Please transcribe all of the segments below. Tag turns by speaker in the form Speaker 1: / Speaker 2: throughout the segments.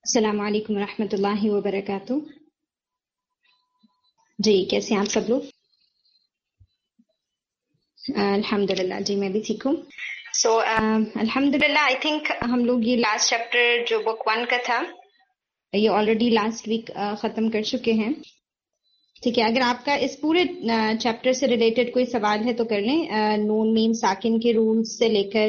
Speaker 1: السلام علیکم ورحمۃ اللہ وبرکاتہ. جی کیسے ہیں آپ سب لوگ؟ الحمدللہ جی میں بھی ٹھیک ہوں. سو الحمدللہ آئی تھنک ہم لوگ یہ لاسٹ چیپٹر جو بک 1 کا تھا یہ آلریڈی لاسٹ ویک ختم کر چکے ہیں. ٹھیک ہے، اگر آپ کا اس پورے چیپٹر سے ریلیٹڈ کوئی سوال ہے تو کر لیں. نون میم ساکن کے رولز سے لے کر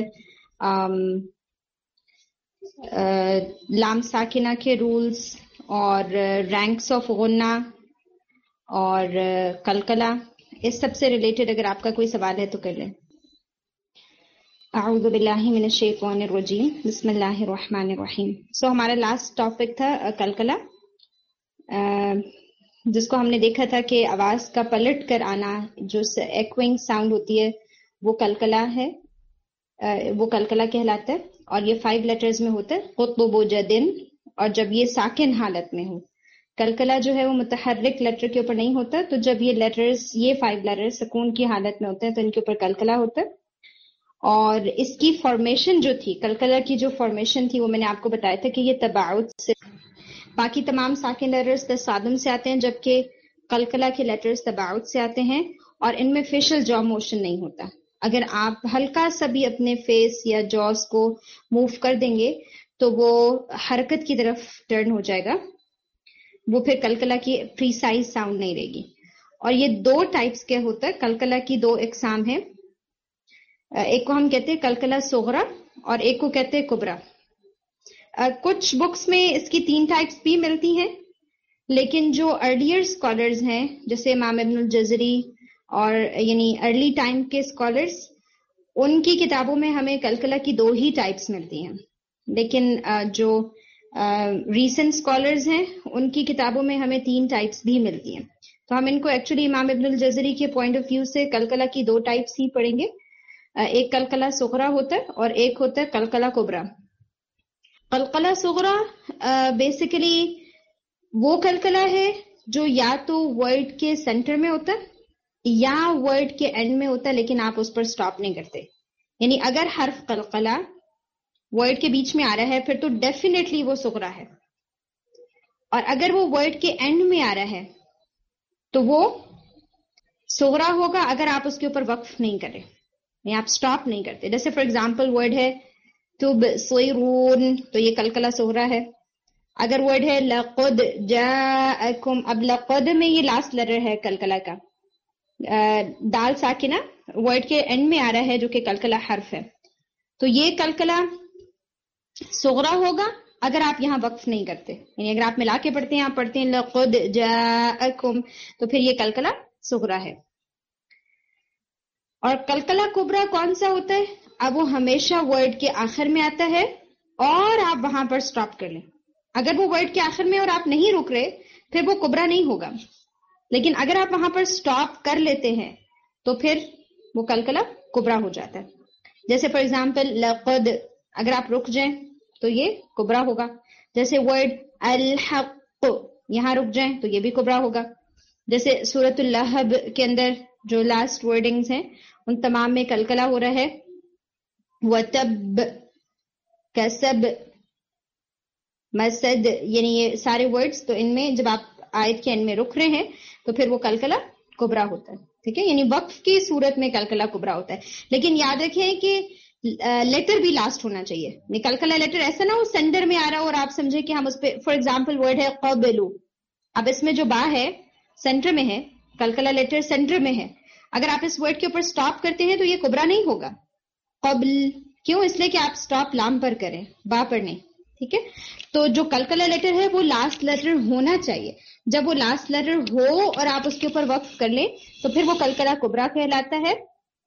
Speaker 1: لام ساکنہ کے رولز اور رینکس آف غنہ اور قلقلہ، اس سب سے ریلیٹڈ اگر آپ کا کوئی سوال ہے تو کر لیں. اعوذ باللہ من الشیطان الرجیم، بسم اللہ الرحمن الرحیم. سو ہمارا لاسٹ ٹاپک تھا قلقلہ، جس کو ہم نے دیکھا تھا کہ آواز کا پلٹ کر آنا جو ایکوئنگ ساؤنڈ ہوتی ہے وہ قلقلہ ہے، وہ قلقلہ کہلاتا ہے. اور یہ 5 لیٹرز میں ہوتا ہے، قطب و جدن. اور جب یہ ساکن حالت میں ہو، قلقلہ جو ہے وہ متحرک لیٹر کے اوپر نہیں ہوتا، تو جب یہ لیٹرز یہ 5 لیٹرز سکون کی حالت میں ہوتے ہیں تو ان کے اوپر قلقلہ ہوتا ہے. اور اس کی فارمیشن جو تھی، قلقلہ کی جو فارمیشن تھی وہ میں نے آپ کو بتایا تھا کہ یہ تباعد سے، باقی تمام ساکن لیٹرز تصادم سے آتے ہیں جبکہ قلقلہ کے لیٹرز تباعد سے آتے ہیں. اور ان میں فیشل جو موشن نہیں ہوتا. اگر آپ ہلکا سا بھی اپنے فیس یا جوز کو موو کر دیں گے تو وہ حرکت کی طرف ٹرن ہو جائے گا، وہ پھر قلقلہ کی پریسائز ساؤنڈ نہیں رہے گی. اور یہ 2 ٹائپس کے ہوتا ہے، قلقلہ کی 2 اقسام ہیں. ایک کو ہم کہتے ہیں قلقلہ صغرا اور ایک کو کہتے ہیں کبرا. کچھ بکس میں اس کی 3 ٹائپس بھی ملتی ہیں، لیکن جو ارلیئر اسکالرز ہیں جیسے امام ابن الجزری اور یعنی ارلی ٹائم کے اسکالرز، ان کی کتابوں میں ہمیں قلقلہ کی 2 ہی ٹائپس ملتی ہیں. لیکن جو ریسنٹ اسکالرز ہیں ان کی کتابوں میں ہمیں 3 ٹائپس بھی ملتی ہیں. تو ہم ان کو ایکچولی امام ابن الجزری کے پوائنٹ آف ویو سے قلقلہ کی 2 ٹائپس ہی پڑھیں گے. ایک قلقلہ صغرا ہوتا ہے اور ایک ہوتا ہے قلقلہ کبرا. قلقلہ صغرا بیسیکلی وہ قلقلہ ہے جو یا تو ورڈ کے سینٹر میں ہوتا ہے یا ورڈ کے اینڈ میں ہوتا ہے، لیکن آپ اس پر سٹاپ نہیں کرتے. یعنی اگر حرف قلقلہ ورڈ کے بیچ میں آ رہا ہے پھر تو ڈیفینیٹلی وہ صغرا ہے، اور اگر وہ ورڈ کے اینڈ میں آ رہا ہے تو وہ صغرا ہوگا اگر آپ اس کے اوپر وقف نہیں کریں، یعنی آپ سٹاپ نہیں کرتے. جیسے فار ایگزامپل ورڈ ہے تبصرون تو یہ قلقلہ صغرا ہے. اگر ورڈ ہے لقد جاءکم، اب لقد میں یہ لاسٹ لیٹر ہے قلقلہ کا، دال ساکنہ ورڈ کے اینڈ میں آ رہا ہے جو کہ قلقلہ حرف ہے، تو یہ قلقلہ صغرا ہوگا اگر آپ یہاں وقف نہیں کرتے. یعنی اگر آپ ملا کے پڑھتے ہیں، آپ پڑھتے ہیں لقد جاءکم تو پھر یہ قلقلہ صغرا ہے. اور قلقلہ کبرا کون سا ہوتا ہے؟ اب وہ ہمیشہ ورڈ کے آخر میں آتا ہے اور آپ وہاں پر سٹاپ کر لیں. اگر وہ ورڈ کے آخر میں اور آپ نہیں رک رہے پھر وہ کبرا نہیں ہوگا، لیکن اگر آپ وہاں پر سٹاپ کر لیتے ہیں تو پھر وہ قلقلہ کبرا ہو جاتا ہے. جیسے فار ایگزامپل لقد، اگر آپ رک جائیں تو یہ کبرا ہوگا. جیسے ورڈ الحق، یہاں رک جائیں تو یہ بھی کبرا ہوگا. جیسے سورۃ اللہب کے اندر جو لاسٹ ورڈنگز ہیں ان تمام میں قلقلہ ہو رہا ہے. وتب، کسب، مسد، یعنی یہ سارے ورڈز، تو ان میں جب آپ آیت کے اینڈ میں رک رہے ہیں تو پھر وہ قلقلہ کبرا ہوتا ہے. ٹھیک ہے، یعنی وقف کی صورت میں قلقلہ کبرا ہوتا ہے. لیکن یاد رکھیں کہ لیٹر بھی لاسٹ ہونا چاہیے. قلقلہ لیٹر ایسا نہ ہو سینڈر میں آ رہا ہو اور آپ سمجھے کہ ہم اس پہ، فار ایگزامپل ورڈ ہے قبلو، اب اس میں جو با ہے سینٹر میں ہے، قلقلہ لیٹر سینٹر میں ہے، اگر آپ اس ورڈ کے اوپر سٹاپ کرتے ہیں تو یہ کبرا نہیں ہوگا. قبل کیوں؟ اس لیے کہ آپ سٹاپ لام پر کریں، با پر نہیں. ٹھیک ہے، تو جو قلقلہ لیٹر ہے وہ لاسٹ لیٹر ہونا چاہیے. جب وہ لاسٹ لیٹر ہو اور آپ اس کے اوپر وقف کر لیں تو پھر وہ قلقلہ کبرا کہلاتا ہے.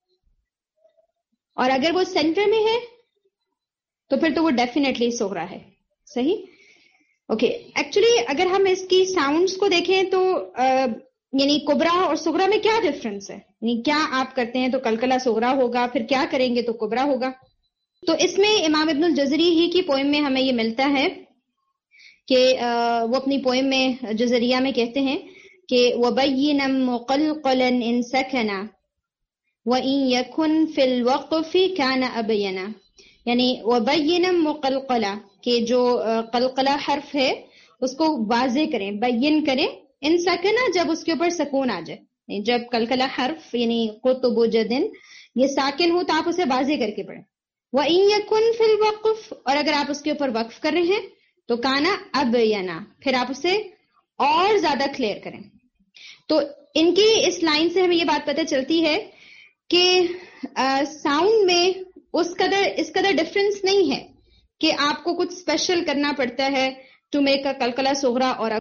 Speaker 1: اور اگر وہ سینٹر میں ہے تو پھر تو وہ ڈیفینیٹلی صغرا ہے. صحیح، اوکے. ایکچولی اگر ہم اس کی ساؤنڈز کو دیکھیں تو یعنی کبرا اور صغرا میں کیا ڈفرنس ہے، یعنی کیا آپ کرتے ہیں تو قلقلہ صغرا ہوگا، پھر کیا کریں گے تو کبرا ہوگا. تو اس میں امام ابن الجزری ہی کی پوئم میں ہمیں یہ ملتا ہے کہ وہ اپنی پوئم میں جزریہ میں کہتے ہیں کہ وَبَيِّنًا مُقَلْقَلًا إِن سَكَنَ وَإِن يَكُنْ فِي الْوَقْفِ كَانَ أَبْيَنَ. یعنی وَبَيِّنًا مُقَلْقَلًا، کہ جو قلقلہ حرف ہے اس کو واضح کریں, بیان کریں. ان سکنہ جب اس کے اوپر سکون آ جائے, جب قلقلہ حرف یعنی قطب جدن یہ ساکن ہو تو آپ اسے واضح کر کے پڑھیں. وَإِن يَكُنْ فِي الْوَقْفِ, اور اگر آپ اس کے اوپر وقف کر رہے ہیں تو کانا ابینا, پھر آپ اسے اور زیادہ کلیئر کریں. تو ان کی اس لائن سے ہمیں یہ بات پتہ چلتی ہے کہ ساؤنڈ میں اس قدر ڈفرنس نہیں ہے کہ آپ کو کچھ اسپیشل کرنا پڑتا ہے ٹو میک اے قلقلہ صغرا. اور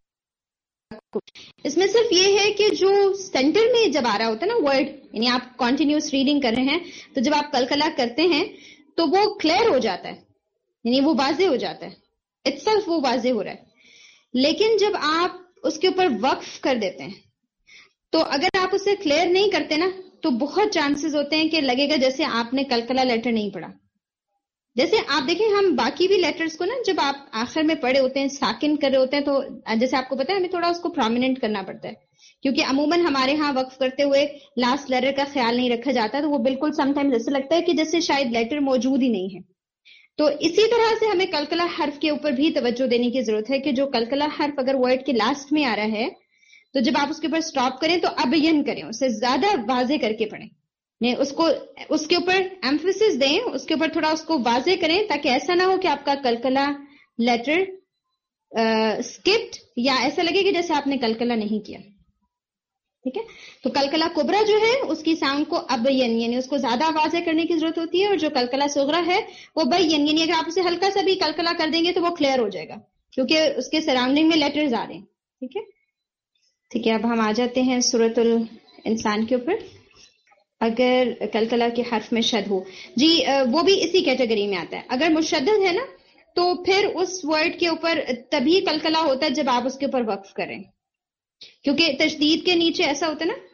Speaker 1: اس میں صرف یہ ہے کہ جو سینٹر میں جب آ رہا ہوتا ہے نا ورڈ, یعنی آپ کنٹینیوس ریڈنگ کر رہے ہیں تو جب آپ قلقلہ کرتے ہیں تو وہ کلیئر ہو جاتا ہے, یعنی وہ واضح ہو جاتا ہے, اٹ سیلف وہ واضح ہو رہا ہے. لیکن جب آپ اس کے اوپر وقف کر دیتے ہیں تو اگر آپ اسے کلیئر نہیں کرتے نا تو بہت چانسز ہوتے ہیں کہ لگے گا جیسے آپ نے قلقلہ لیٹر نہیں پڑھا. جیسے آپ دیکھیں ہم باقی بھی لیٹرز کو نا جب آپ آخر میں پڑھے ہوتے ہیں, ساکن کر رہے ہوتے ہیں, تو جیسے آپ کو پتا ہے ہمیں تھوڑا اس کو پرومیننٹ کرنا پڑتا ہے, کیونکہ عموماً ہمارے ہاں وقف کرتے ہوئے لاسٹ لیٹر کا خیال نہیں رکھا جاتا, تو وہ بالکل سم ٹائمز ایسا لگتا ہے کہ جیسے شاید لیٹر موجود ہی نہیں ہے. تو اسی طرح سے ہمیں قلقلہ حرف کے اوپر بھی توجہ دینے کی ضرورت ہے کہ جو قلقلہ حرف اگر ورڈ کے لاسٹ میں آ رہا ہے تو جب آپ اس کے اوپر سٹاپ کریں تو ابین کریں, اسے زیادہ واضح کر کے پڑھیں, اس کے اوپر ایمفیسس دیں, اس کے اوپر تھوڑا اس کو واضح کریں, تاکہ ایسا نہ ہو کہ آپ کا قلقلہ لیٹر اسکپڈ یا ایسا لگے کہ جیسے آپ نے قلقلہ نہیں کیا. ٹھیک ہے, تو قلقلہ کبرا جو ہے اس کی ساؤنڈ کو ابین یعنی اس کو زیادہ واضح کرنے کی ضرورت ہوتی ہے, اور جو قلقلہ صغرا ہے وہ بین یعنی اگر آپ اسے ہلکا سا بھی قلقلہ کر دیں گے تو وہ کلیئر ہو جائے گا کیونکہ اس کے سراؤنڈنگ میں لیٹرز آ رہے ہیں. ٹھیک ہے, ٹھیک ہے. اب ہم آ جاتے ہیں سورۃ الانسان کے اوپر. اگر قلقلہ کے حرف میں شد ہو, جی وہ بھی اسی کیٹیگری میں آتا ہے. اگر مشدد ہے نا تو پھر اس ورڈ کے اوپر تبھی قلقلہ ہوتا ہے جب آپ اس کے اوپر وقف کریں, کیونکہ تشدید کے نیچے ایسا ہوتا ہے نا.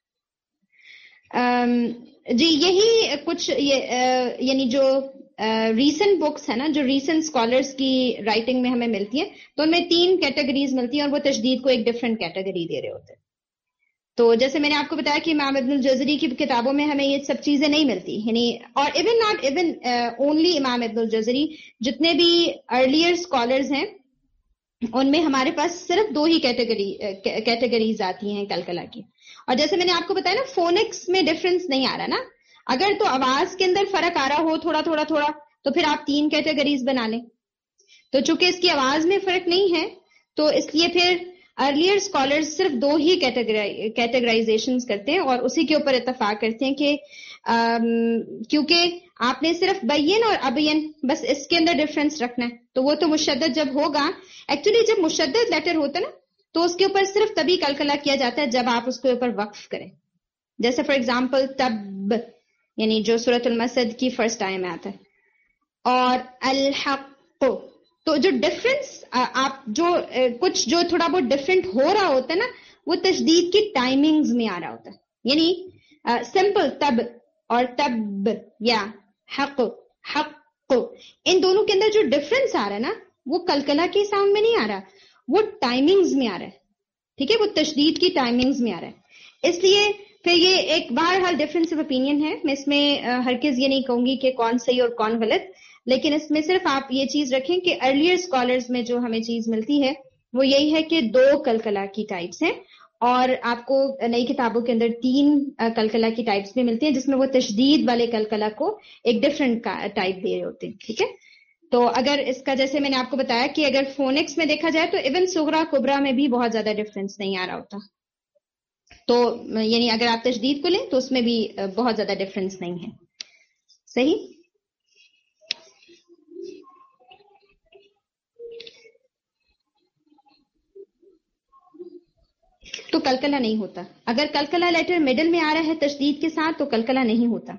Speaker 1: جی یہی کچھ یعنی جو ریسنٹ بکس ہے نا, جو ریسنٹ اسکالرس کی رائٹنگ میں ہمیں ملتی ہے, تو ان میں 3 کیٹیگریز ملتی ہیں اور وہ تشدید کو ایک ڈفرینٹ کیٹیگری دے رہے ہوتے ہیں. تو جیسے میں نے آپ کو بتایا کہ امام ابن الجزری کی کتابوں میں ہمیں یہ سب چیزیں نہیں ملتی, یعنی اور ایون ناٹ ایون اونلی امام ابن الجزری, جتنے بھی ارلیئر اسکالرز ہیں ان میں ہمارے پاس صرف 2 ہی کیٹیگریز آتی ہیں قلقلہ کی. اور جیسے میں نے آپ کو بتایا نا فونکس میں ڈفرنس نہیں آ رہا نا, اگر تو آواز کے اندر فرق آ رہا ہو تھوڑا تھوڑا تھوڑا تو پھر آپ 3 کیٹیگریز بنا لیں. تو چونکہ اس کی آواز میں فرق نہیں ہے تو اس لیے پھر ارلیئر اسکالرز صرف 2 ہی کیٹیگرائزیشنز کرتے ہیں اور اسی کے اوپر اتفاق کرتے ہیں کہ کیونکہ آپ نے صرف بین اور ابین بس اس کے اندر ڈفرنس رکھنا ہے, تو وہ تو مشدد جب ہوگا, ایکچولی جب مشدد لیٹر ہوتا ہے نا تو اس کے اوپر صرف تبھی قلقلہ کیا جاتا ہے جب آپ اس کے اوپر وقف کریں. جیسے فار ایگزامپل تب یعنی جو سورۃ المسد کی فرسٹ آیت میں آتا ہے, اور الحق, تو جو ڈفرنس آپ جو کچھ جو تھوڑا بہت ڈفرنٹ ہو رہا ہوتا ہے نا وہ تشدید کی ٹائمنگز میں آ رہا ہوتا ہے. یعنی سمپل تب اور تب یا حق حق, ان دونوں کے اندر جو ڈفرنس آ رہا ہے نا وہ قلقلہ کی ساؤنڈ میں نہیں آ رہا, وہ ٹائمنگز میں آ رہا ہے. ٹھیک ہے, وہ تشدید کی ٹائمنگز میں آ رہا ہے. اس لیے پھر یہ ایک بہرحال ڈفرنس آف اوپینین ہے. میں اس میں ہرگز یہ نہیں کہوں گی کہ کون صحیح اور کون غلط, لیکن اس میں صرف آپ یہ چیز رکھیں کہ ارلیئر اسکالرز میں جو ہمیں چیز ملتی ہے وہ یہی ہے کہ 2 قلقلہ کی ٹائپس ہیں, اور آپ کو نئی کتابوں کے اندر 3 قلقلہ کی ٹائپس بھی ملتی ہیں جس میں وہ تشدید والے قلقلہ کو ایک ڈفرنٹ ٹائپ دے رہے ہوتے ہیں. ٹھیک ہے, تو اگر اس کا جیسے میں نے آپ کو بتایا کہ اگر فونکس میں دیکھا جائے تو ایون صغرا کبرا میں بھی بہت زیادہ ڈفرنس نہیں آ رہا ہوتا. تو یعنی اگر آپ تشدید کو لیں تو اس میں بھی بہت زیادہ ڈفرنس نہیں ہے. صحیح. تو قلقلہ نہیں ہوتا. اگر قلقلہ لیٹر مڈل میں آ رہا ہے تشدید کے ساتھ تو قلقلہ نہیں ہوتا.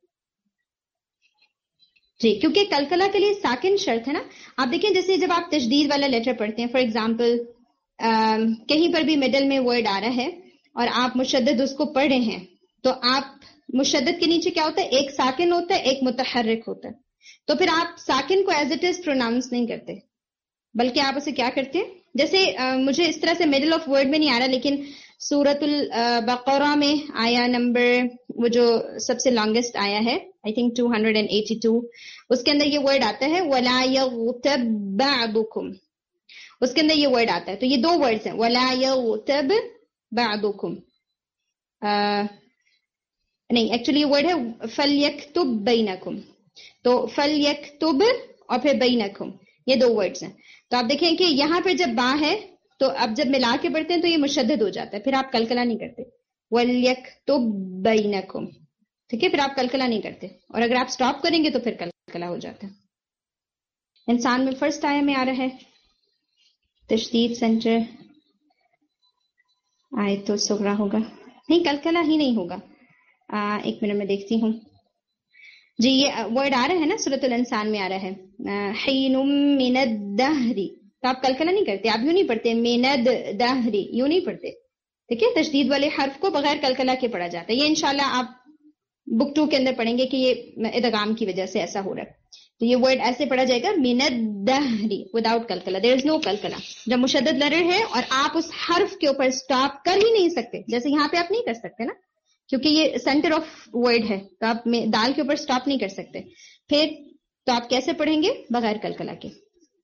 Speaker 1: جی, کیونکہ قلقلہ کے لیے ساکن شرط ہے نا. آپ دیکھیں جیسے جب آپ تشدید والا لیٹر پڑھتے ہیں, فار ایگزامپل کہیں پر بھی مڈل میں ورڈ آ رہا ہے اور آپ مشدد اس کو پڑھ رہے ہیں, تو آپ مشدد کے نیچے کیا ہوتا ہے, ایک ساکن ہوتا ہے, ایک متحرک ہوتا ہے. تو پھر آپ ساکن کو ایز اٹ از پروناؤنس نہیں کرتے, بلکہ آپ اسے کیا کرتے ہیں, جیسے مجھے اس طرح سے مڈل آف ورڈ میں نہیں آ رہا, لیکن سورۃ البقرہ میں آیا نمبر وہ جو سب سے لانگسٹ آیا ہے आई थिंक 282, उसके अंदर ये वर्ड आता है वला यग़्तब बअदुकुम, उसके अंदर ये वर्ड आता है। तो ये दो वर्ड्स हैं, वला यग़्तब बअदुकुम, नहीं एक्चुअली ये वर्ड है फलयक्तुब बैनकुम, तो फलयक्तुब और फिर बैनकुम, ये दो वर्ड्स हैं। तो आप देखें कि यहाँ पे जब बा है तो अब जब मिला के पढ़ते हैं तो ये मुशद्दद हो जाता है, फिर आप कलकला नहीं करते, वलयक्तुब बैनकुम, ठीक है, फिर आप कलकला नहीं करते, और अगर आप स्टॉप करेंगे तो फिर कलकला हो जाता है। इंसान में फर्स्ट आया में आ रहा है तशदीद सेंटर, आए तो सुगरा होगा, नहीं कलकला ही नहीं होगा। एक मिनट में देखती हूँ जी, ये वर्ड आ रहा है ना सूरतुल इंसान में आ रहा है हीनुम मिनद दहरी, तो आप कलकला नहीं करते, आप यूं नहीं पढ़ते मिनद दहरी, यूं नहीं पढ़ते, ठीक है। तशदीद वाले हर्फ को बगैर कलकला के पढ़ा जाता है। ये इंशाल्लाह आप बुक 2 के अंदर पढ़ेंगे कि ये इदगाम की वजह से ऐसा हो रहा है। तो ये वर्ड ऐसे पढ़ा जाएगा मिनद दहरी विदाउट कलकला, देयर इज नो कलकला। जब मुशद्दद लेटर है और आप उस हर्फ के ऊपर स्टॉप कर ही नहीं सकते, जैसे यहाँ पे आप नहीं कर सकते ना, क्योंकि ये सेंटर ऑफ वर्ड है, तो आप दाल के ऊपर स्टॉप नहीं कर सकते, फिर तो आप कैसे पढ़ेंगे बगैर कलकला के।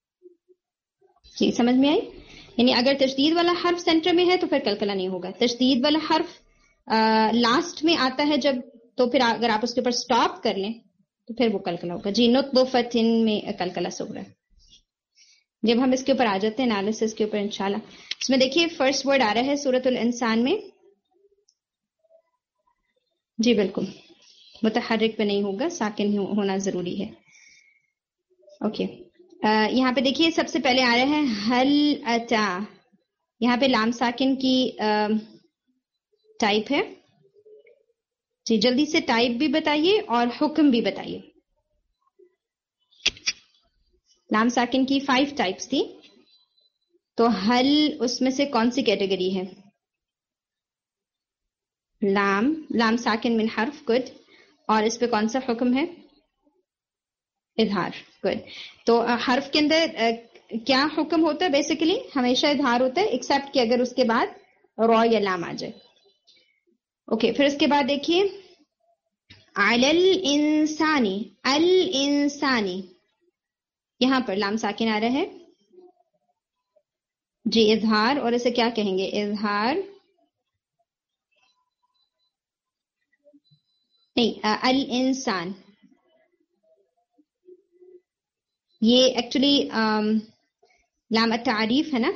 Speaker 1: जी समझ में आई? यानी अगर तशदीद वाला हर्फ सेंटर में है तो फिर कलकला नहीं होगा, तशदीद वाला हर्फ लास्ट में आता है जब, तो फिर अगर आप उसके ऊपर स्टॉप कर लें तो फिर वो कलकला होगा। जी नुत्फ़तिन में कलकला सुगरा। जब हम इसके ऊपर आ जाते हैं एनालिसिस के ऊपर इंशाल्लाह, इसमें देखिए फर्स्ट वर्ड आ रहा है सूरतुल इंसान में, जी बिल्कुल मुतहर्रिक पे नहीं होगा, साकिन होना जरूरी है। ओके, यहाँ पे देखिए सबसे पहले आ रहा है हल अता, यहाँ पे लाम साकिन की टाइप है जी, जल्दी से टाइप भी बताइए और हुक्म भी बताइए। लाम साकिन की 5 टाइप्स थी, तो हल उसमें से कौन सी कैटेगरी है? लाम साकिन मिन हर्फ, गुड, और इस पे कौन सा हुक्म है? इजहार, गुड। तो हर्फ के अंदर क्या हुक्म होता है? बेसिकली हमेशा इजहार होता है, एक्सेप्ट कि अगर उसके बाद रॉ या लाम आ जाए। ओके, फिर उसके बाद देखिए अलल इंसानी, अल इंसानी, यहां पर लाम साकिन आ रहा है जी, इजहार, और इसे क्या कहेंगे? इजहार नहीं, अल इंसान, ये एक्चुअली लाम तारीफ है ना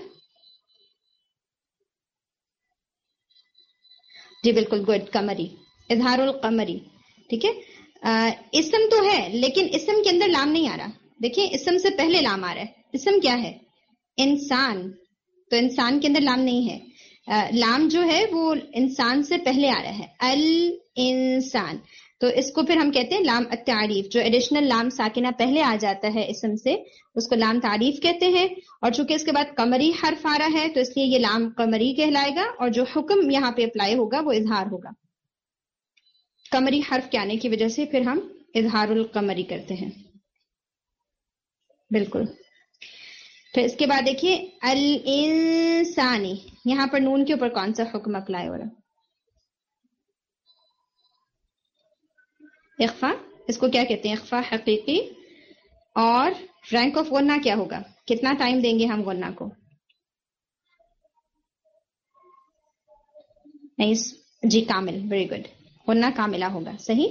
Speaker 1: जी, बिल्कुल गुड, कमरी, इजहारुल कमरी, ठीक है। इस्म तो है लेकिन इस्म के अंदर लाम नहीं आ रहा, देखिए इस्म से पहले लाम आ रहा है। इस्म क्या है? इंसान, तो इंसान के अंदर लाम नहीं है, लाम जो है वो इंसान से पहले आ रहा है, अल इंसान, तो इसको फिर हम कहते हैं लाम तारीफ। जो एडिशनल लाम साकिना पहले आ जाता है इस्म से, उसको लाम तारीफ कहते हैं। और चूंकि इसके बाद कमरी हर्फ आ रहा है तो इसलिए ये लाम कमरी कहलाएगा, और जो हुक्म यहाँ पे अप्लाई होगा वो इजहार होगा। कमरी हर्फ के आने की वजह से फिर हम इजहारुल कमरी करते हैं, बिल्कुल। फिर इसके बाद देखिए अल इंसानी, यहां पर नून के ऊपर कौन सा हुक्म अप्लाई हो रहा है? इख्फा, इसको क्या कहते हैं? इख्फा हकीकी। और रैंक ऑफ गुन्ना क्या होगा? कितना टाइम देंगे हम गुन्ना को? नहीं जी, कामिल, वेरी गुड, गुन्ना कामिला होगा, सही।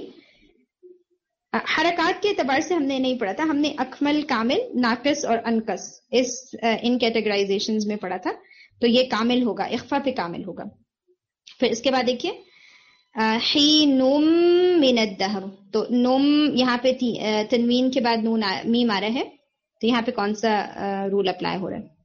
Speaker 1: हरकत के एतबार से हमने नहीं पढ़ा था, हमने अकमल, कामिल, नाकिस और अनकस इन कैटेगराइजेशंस में पढ़ा था, तो ये कामिल होगा, इख्फा पे कामिल होगा। फिर इसके बाद देखिए ही नुम मिनद दहर, तो नुम यहाँ पे तनवीन के बाद नून मीम आ रहा है, तो यहाँ पे कौन सा रूल अप्लाई हो रहा है?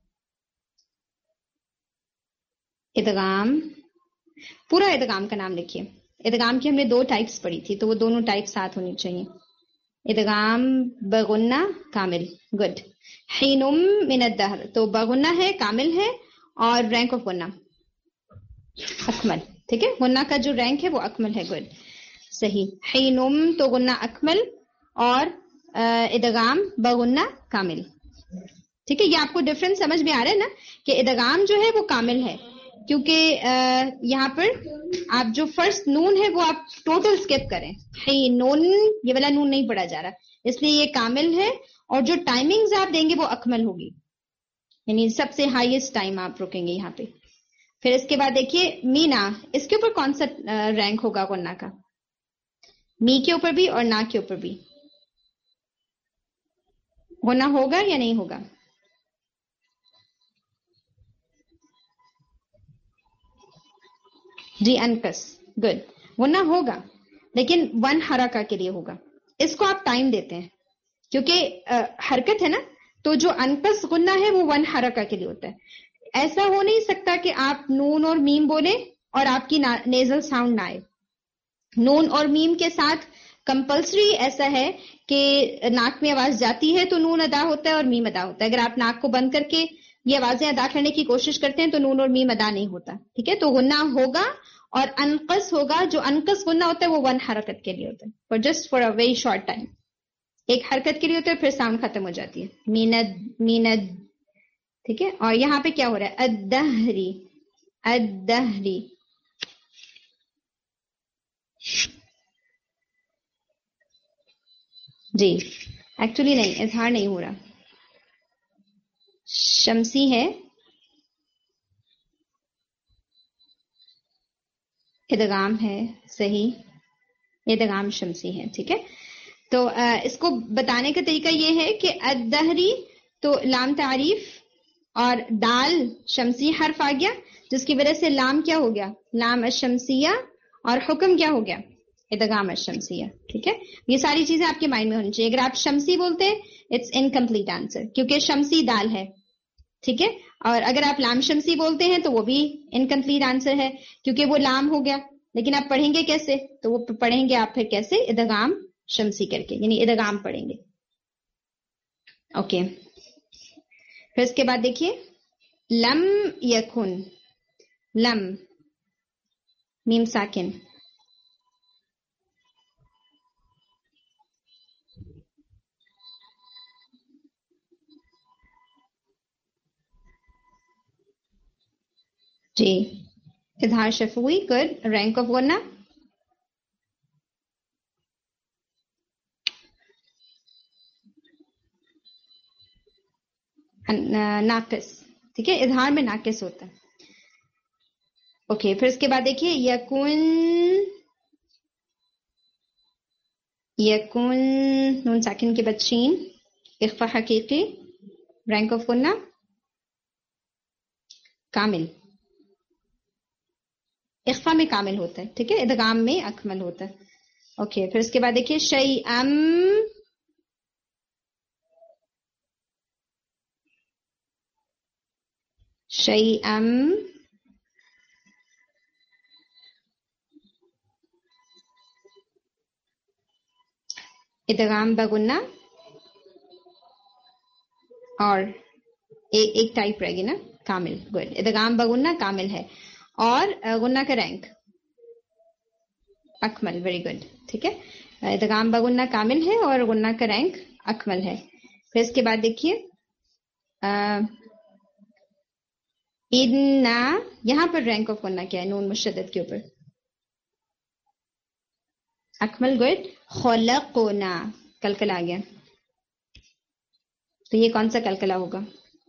Speaker 1: इदगाम, पूरा इदगाम का नाम लिखिए। इदगाम की हमने 2 टाइप्स पढ़ी थी, तो वो दोनों टाइप साथ होनी चाहिए। इदगाम बगुन्ना कामिल, गुड। हीनुम मिनद दहर, तो बगुन्ना है, कामिल है, और रैंक ऑफ गुन्ना अकमल, ठीक है। गुन्ना का जो रैंक है वो अकमल है, गुड, सही। हीनुम तो गुन्ना अकमल, और इदगाम बगुन्ना कामिल, ठीक है। ये आपको डिफरेंस समझ में आ रहा है ना कि इदगाम जो है वो कामिल है, کیونکہ یہاں پر آپ جو فرسٹ نون ہے وہ آپ ٹوٹل اسکپ کریں. نون یہ والا نون نہیں پڑھا جا رہا, اس لیے یہ کامل ہے, اور جو ٹائمنگز آپ دیں گے وہ اکمل ہوگی, یعنی سب سے ہائیسٹ ٹائم آپ رکیں گے یہاں پہ. پھر اس کے بعد دیکھیے مینا, اس کے اوپر کون سا رینک ہوگا غنہ کا؟ می کے اوپر بھی اور نا کے اوپر بھی غنہ ہوگا یا نہیں ہوگا؟ جی انکس, گڈ, غنہ ہوگا لیکن ون حرکہ کے لیے ہوگا. اس کو آپ ٹائم دیتے ہیں کیونکہ حرکت ہے نا, تو جو انکس غنہ ہے وہ ون حرکہ کے لیے ہوتا ہے. ایسا ہو نہیں سکتا کہ آپ نون اور میم بولیں اور آپ کی نیزل ساؤنڈ نہ آئے. نون اور میم کے ساتھ کمپلسری ایسا ہے کہ ناک میں آواز جاتی ہے تو نون ادا ہوتا ہے اور میم ادا ہوتا ہے. اگر آپ ناک کو بند کر کے یہ آوازیں ادا کرنے کی کوشش کرتے ہیں تو نون اور میم ادا نہیں ہوتا. ٹھیک ہے, تو غنہ ہوگا, اور انقص ہوگا. جو انقص غنہ ہوتا ہے وہ ون حرکت کے لیے ہوتا ہے, for just for a very short time, ایک حرکت کے لیے ہوتا ہے, پھر ساؤنڈ ختم ہو جاتی ہے. مینت. ٹھیک ہے, اور یہاں پہ کیا ہو رہا ہے؟ الدہری, الدہری. جی ایکچولی نہیں, اظہار نہیں ہو رہا, شمسی ہے, ادغام ہے, صحیح, ادغام شمسی ہے. ٹھیک ہے, تو اس کو بتانے کا طریقہ یہ ہے کہ الدہری تو لام تعریف اور دال شمسی حرف آ گیا, جس کی وجہ سے لام کیا ہو گیا؟ لام الشمسیہ, اور حکم کیا ہو گیا؟ ادغام الشمسیہ. ٹھیک ہے, یہ ساری چیزیں آپ کے مائنڈ میں ہونی چاہیے. اگر آپ شمسی بولتے ہیں اٹس انکمپلیٹ آنسر, کیونکہ شمسی دال ہے. ٹھیک ہے, اور اگر آپ لام شمسی بولتے ہیں تو وہ بھی انکمپلیٹ آنسر ہے, کیونکہ وہ لام ہو گیا. لیکن آپ پڑھیں گے کیسے؟ تو وہ پڑھیں گے آپ پھر کیسے؟ ادغام شمسی کر کے, یعنی ادغام پڑھیں گے. اوکے, پھر اس کے بعد دیکھیے لم یکن, لم میم ساکن, جی اظہار شفوی, گڈ. رینک آف غنہ ناقص. ٹھیک ہے, اظہار میں ناقص ہوتا ہے. اوکے, پھر اس کے بعد دیکھیے یکن, یکن نون ساکن کے بعد شین, اخفا حقیقی. رینک آف غنہ کامل, اخفا میں کامل ہوتا ہے. ٹھیک ہے, ادغام میں اکمل ہوتا ہے. اوکے, پھر اس کے بعد دیکھیے شیئم, شیئم, ادغام بغنہ, اور ایک ٹائپ رہے گی نا کامل. گڈ, ادغام بغنہ کامل ہے, اور غنہ کا رینک اکمل. Very good. ٹھیک ہے, ادغام بغنہ کامل ہے اور غنہ کا رینک اکمل ہے. پھر اس کے بعد دیکھیے اِنَّا, یہاں پر رینک آف غنہ کیا ہے؟ نون مشدد کے اوپر اکمل. گڈ. خلقنا, کلکلا آ گیا, تو یہ کون سا کلکلا ہوگا؟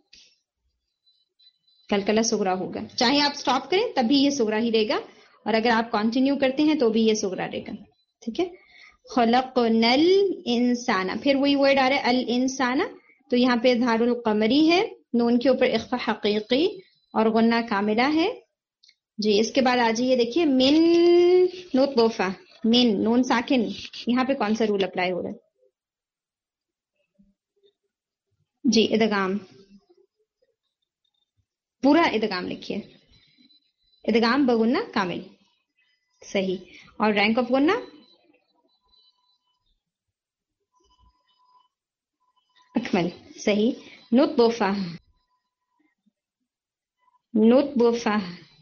Speaker 1: کلکلا سغرا ہوگا. چاہے آپ سٹاپ کریں تب بھی یہ سغرا ہی رہے گا, اور اگر آپ کنٹینیو کرتے ہیں تو بھی یہ سغرا رہے گا. ٹھیک ہے, خلقنا الانسان, پھر وہی ورڈ آ رہا ہے الانسان, تو یہاں پہ اظہار القمری ہے, نون کے اوپر اخفا حقیقی اور غنہ کاملہ ہے. جی اس کے بعد آ جائیے دیکھیے من نطفہ, من نون ساکن, یہاں پہ کون سا رول اپلائی ہو رہا ہے؟ جی ادغام, پورا ادغام لکھیے, ادغام بغنہ کامل. صحیح, اور رینک آف غنہ اکمل. صحیح. نطفہ, نطفہ,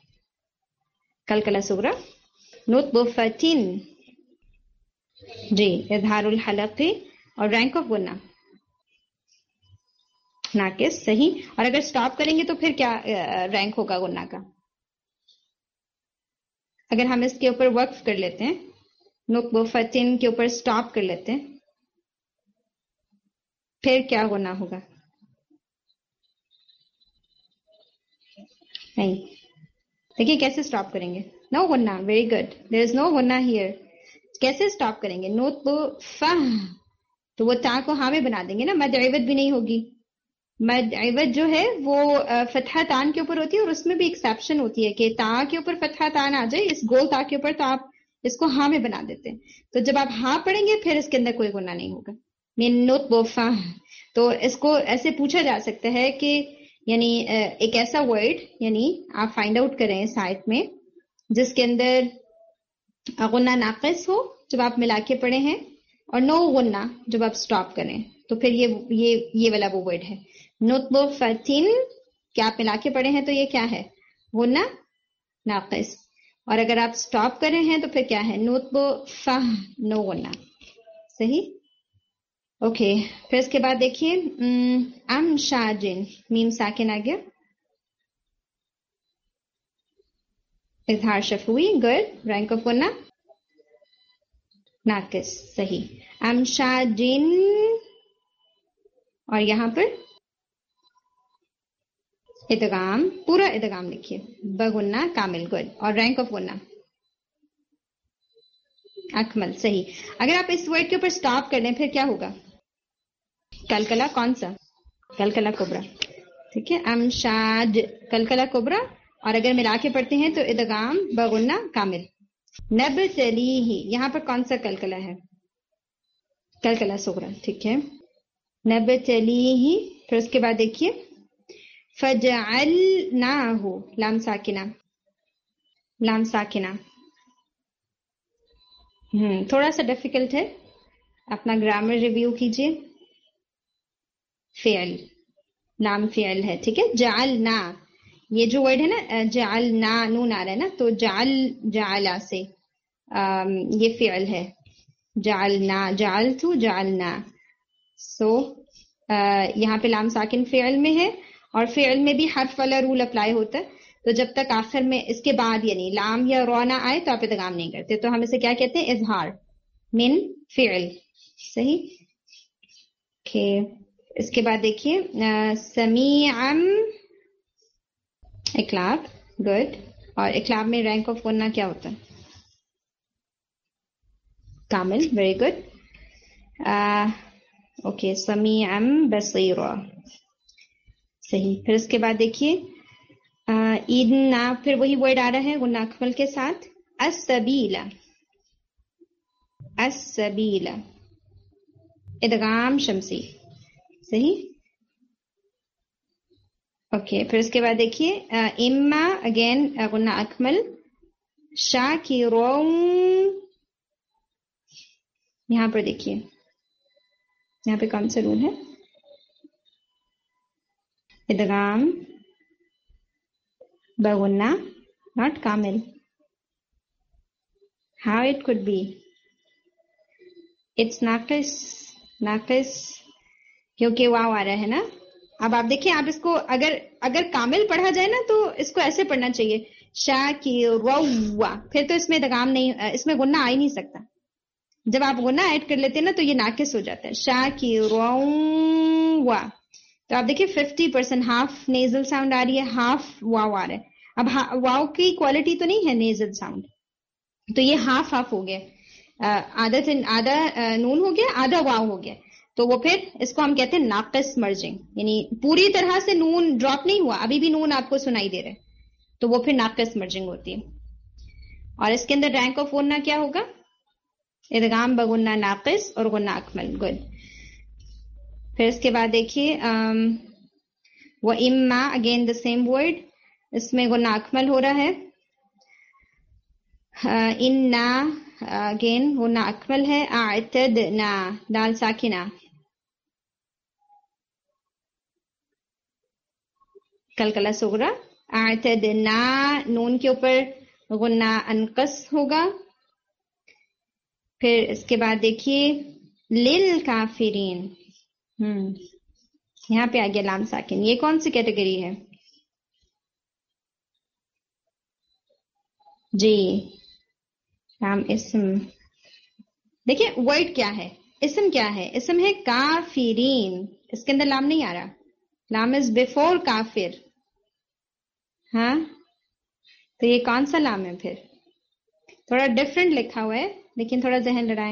Speaker 1: کلکلا صغرا. نطفتن, جی اظہار الحلقی, اور رینک آف غنہ ناقص. صحیح, اور اگر سٹاپ کریں گے تو پھر کیا رینک ہوگا غنہ کا؟ اگر ہم اس کے اوپر وقف کر لیتے ہیں، نطفتن کے اوپر سٹاپ کر لیتے ہیں، پھر کیا غنہ ہوگا؟ نہیں، دیکھیے کیسے سٹاپ کریں گے. نو غنہ. Very good. There is no غنہ ہیئر. کیسے سٹاپ کریں گے؟ نطفہ، تو وہ تا کو ہاں میں بنا دیں گے نا، مد عوض بھی نہیں ہوگی. مد عوض جو ہے وہ فتحہ تان کے اوپر ہوتی ہے، اور اس میں بھی ایکسیپشن ہوتی ہے کہ تا کے اوپر فتحہ تان آ جائے اس گول تا کے اوپر تو آپ اس کو ہاں میں بنا دیتے ہیں. تو جب آپ ہاں پڑھیں گے پھر اس کے اندر کوئی گناہ نہیں ہوگا. من نطفہ. تو اس کو ایسے پوچھا جا سکتا ہے کہ یعنی ایک ایسا ورڈ، یعنی آپ فائنڈ آؤٹ کریں اس آیت میں جس کے اندر غنہ ناقص ہو جب آپ ملا کے پڑھے ہیں، اور نو غنہ جب آپ سٹاپ کریں، تو پھر یہ والا وہ ورڈ ہے نطفتن. کیا آپ ملا کے پڑھے ہیں تو یہ کیا ہے؟ غنہ ناقص. اور اگر آپ سٹاپ کر رہے ہیں تو پھر کیا ہے؟ نطفہ، نو غنہ. صحیح. اوکے. پھر اس کے بعد دیکھیے امشاجن، میم ساکن آ گیا، اظہار شفوی. گڈ. رینک آف غنہ ناقص. صحیح. امشاجن، اور یہاں پر ادغام، پورا ادغام لکھیے بغنہ کامل. گڈ. اور رینک آف غنہ اکمل. صحیح. اگر آپ اس ورڈ کے اوپر سٹاپ کر لیں پھر کیا ہوگا؟ کلکلا. کون سا؟ کلکلا کبرا. ٹھیک ہے. امشاج کلکلا کبرا. اور اگر ملا کے پڑھتے ہیں تو ادغام بغنہ کامل. نبتلیہ، یہاں پر کون سا کلکلا ہے؟ کلکلا صغرا. ٹھیک ہے. نبتلیہ. پھر اس کے بعد دیکھیے فجعلناہ، لام ساکنہ. لام ساکنہ تھوڑا سا ڈیفیکلٹ ہے، اپنا گرامر ریویو کیجئے. فعل، نام فعل ہے. ٹھیک ہے. جعلنا، یہ جو ورڈ ہے نا جعلنا، نون آ رہا ہے نا، تو جعلا سے یہ فعل ہے. جعلنا، جعلتو، جعلنا. سو یہاں پہ لام ساکن فعل میں ہے، اور فعل میں بھی حرف والا رول اپلائی ہوتا ہے. تو جب تک آخر میں اس کے بعد یعنی لام یا رو نہ آئے تو آپ ادغام نہیں کرتے. تو ہم اسے کیا کہتے ہیں؟ اظہار من فعل. صحیح. اس کے بعد دیکھیے سمیعم، اقلاب. گڈ. اور اقلاب میں رینک آف غنہ کیا ہوتا ہے؟ کامل. Very good. اوکے. سمیعم بصیرا. صحیح. پھر اس کے بعد دیکھیے ایدنا، پھر وہی ورڈ آ رہا ہے غنہ اکمل کے ساتھ. السبیلا. السبیلا، ادغام شمسی. صحیح. اوکے. پھر اس کے بعد دیکھیے اما، اگین غنہ اکمل. شاکرون، یہاں پر دیکھیے یہاں پہ کون سا رول ہے؟ ادغام بغنہ ناٹ کامل. How it could be? It's ناقص. ناقص کیونکہ واو آ رہا ہے نا. اب آپ دیکھیں، آپ اس کو اگر کامل پڑھا جائے نا تو اس کو ایسے پڑھنا چاہیے شاکروا، پھر تو اس میں ادغام نہیں، اس میں غنہ آ ہی نہیں سکتا. جب آپ غنہ ایڈ کر لیتے ہیں نا تو یہ ناقص ہو جاتا ہے. شاکروا. تو آپ دیکھیں 50% ہاف نیزل ساؤنڈ آ رہی ہے، ہاف واو آ رہا ہے. اب واو کی کوالٹی تو نہیں ہے نیزل ساؤنڈ، تو یہ ہاف ہاف ہو گیا. آدھا نون ہو گیا، آدھا واو ہو گیا. تو وہ پھر اس کو ہم کہتے ہیں ناقص مرجنگ، یعنی پوری طرح سے نون ڈراپ نہیں ہوا، ابھی بھی نون آپ کو سنائی دے رہا ہے، تو وہ پھر ناقص مرجنگ ہوتی ہے. اور اس کے اندر رینک آف غنہ کیا ہوگا؟ ادغام بغنہ ناقص اور غنہ اکمل. گڈ. پھر اس کے بعد دیکھیے وہ اما، اگین دا سیم ورڈ، اس میں غنہ اکمل ہو رہا ہے. انا، اگین غنہ اکمل ہے. اعتدنا، دال ساکنہ. کلکلا صغرا. اعتدنا، نون کے اوپر غنہ انقص ہوگا. پھر اس کے بعد دیکھیے للکافرین، یہاں پہ آ گیا لام ساکن. یہ کون سی کیٹیگری ہے؟ جی لام اسم. دیکھیں ورڈ کیا ہے, اسم کیا ہے, اسم ہے کافرین, اس کے اندر لام نہیں آ رہا, لام از بیفور کافر. ہاں تو یہ کون سا لام ہے پھر؟ تھوڑا ڈفرنٹ لکھا ہوا ہے لیکن تھوڑا ذہن لڑائیں.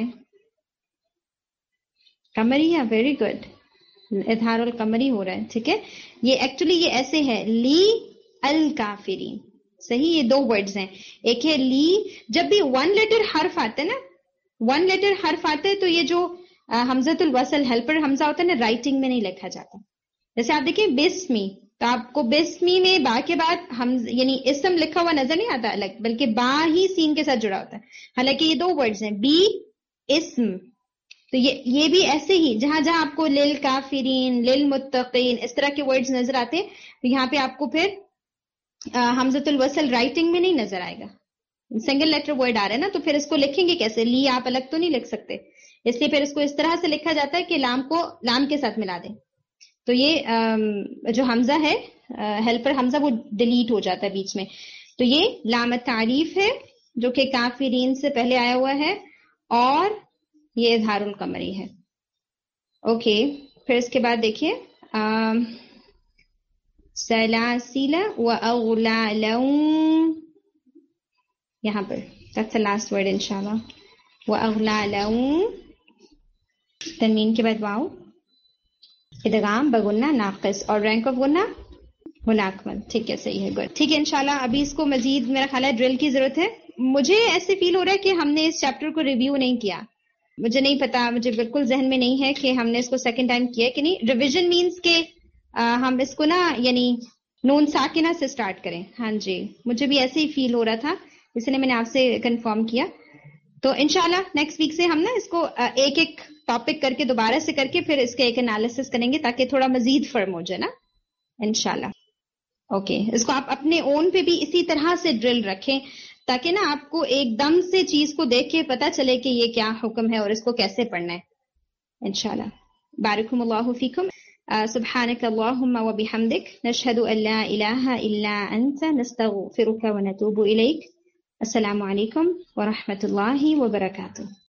Speaker 1: قمریہ, ویری گڈ, اظہار القمری ہو رہا ہے. ٹھیک ہے, یہ ایکچولی یہ ایسے ہے لی الکافرین. صحیح, یہ دو ورڈز ہیں. ایک ہے لی, جب بھی ون لیٹر حرف آتا ہے نا, ون لیٹر حرف آتا ہے تو یہ جو حمزۃ الوصل ہیلپر حمزہ ہوتا ہے نا, رائٹنگ میں نہیں لکھا جاتا. جیسے آپ دیکھیں بسمی, تو آپ کو بسمی میں با کے بعد ہم یعنی اسم لکھا ہوا نظر نہیں آتا الگ, بلکہ با ہی سین کے ساتھ جڑا ہوتا ہے. حالانکہ یہ دو ورڈز ہیں بی اسم. تو یہ بھی ایسے ہی جہاں جہاں آپ کو للکافرین, للمتقین اس طرح کے ورڈز نظر آتے ہیں, تو یہاں پہ آپ کو پھر حمزۃ الوصل رائٹنگ میں نہیں نظر آئے گا. سنگل لیٹر ورڈ آ رہا ہے نا, تو پھر اس کو لکھیں گے کیسے؟ لی آپ الگ تو نہیں لکھ سکتے, اس لیے پھر اس کو اس طرح سے لکھا جاتا ہے کہ لام کو لام کے ساتھ ملا دیں. تو یہ جو حمزہ ہے ہیلپر حمزہ وہ ڈیلیٹ ہو جاتا ہے بیچ میں. تو یہ لام تعریف ہے جو کہ کافرین سے پہلے آیا ہوا ہے, اور یہ اظہار القمری ہے. اوکے, پھر اس کے بعد دیکھیے سلاسل و اغلالا, یہاں پر that's the last word انشاءاللہ. واغلالا, تنوین کے بعد واو, ادغام بغنہ ناقص, اور رینک آف غنہ مناکمل. ٹھیک ہے, صحیح ہے, گڈ. ٹھیک ہے انشاءاللہ. ابھی اس کو مزید میرا خیال ہے ڈرل کی ضرورت ہے. مجھے ایسے فیل ہو رہا ہے کہ ہم نے اس چیپٹر کو ریویو نہیں کیا. مجھے نہیں پتا, مجھے بالکل ذہن میں نہیں ہے کہ ہم نے اس کو سیکنڈ ٹائم کیا کہ نہیں. ریویژن مینس کہ ہم اس کو نا یعنی نون ساکنہ سے سٹارٹ کریں. ہاں جی, مجھے بھی ایسے ہی فیل ہو رہا تھا, اس لیے میں نے آپ سے کنفرم کیا. تو انشاءاللہ نیکسٹ ویک سے ہم نا اس کو ایک ایک ٹاپک کر کے دوبارہ سے کر کے پھر اس کے ایک انالیسس کریں گے تاکہ تھوڑا مزید فرم ہو جائے نا انشاءاللہ. اوکے, اس کو آپ اپنے اون پہ بھی اسی طرح سے ڈرل رکھیں تاکہ نا آپ کو ایک دم سے چیز کو دیکھ کے پتا چلے کہ یہ کیا حکم ہے اور اس کو کیسے پڑھنا ہے انشاءاللہ. بارکم اللہ فیکم. سبحانک اللہم و بحمدک, نشہد ان لا الہ الا انت, نستغفرک و نتوب الیک. السلام علیکم ورحمۃ اللہ وبرکاتہ.